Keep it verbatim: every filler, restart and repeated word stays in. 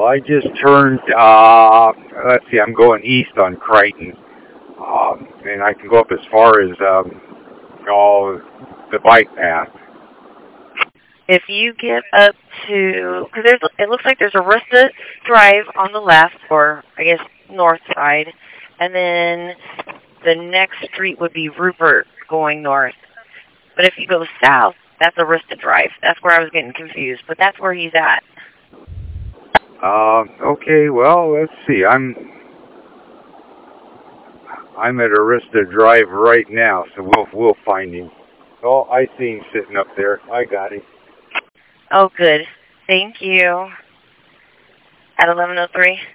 I just turned, uh, let's see, I'm going east on Crichton. Um, and I can go up as far as, um, oh, the bike path. If you get up to, because there's, it looks like there's Arista Drive on the left, or I guess north side, and then the next street would be Rupert going north. But if you go south, that's Arista Drive. That's where I was getting confused, but that's where he's at. Uh, okay, well, let's see. I'm I'm at Arista Drive right now, so we'll we'll find him. Oh, I see him sitting up there. I got him. Oh, good. Thank you. At eleven oh three.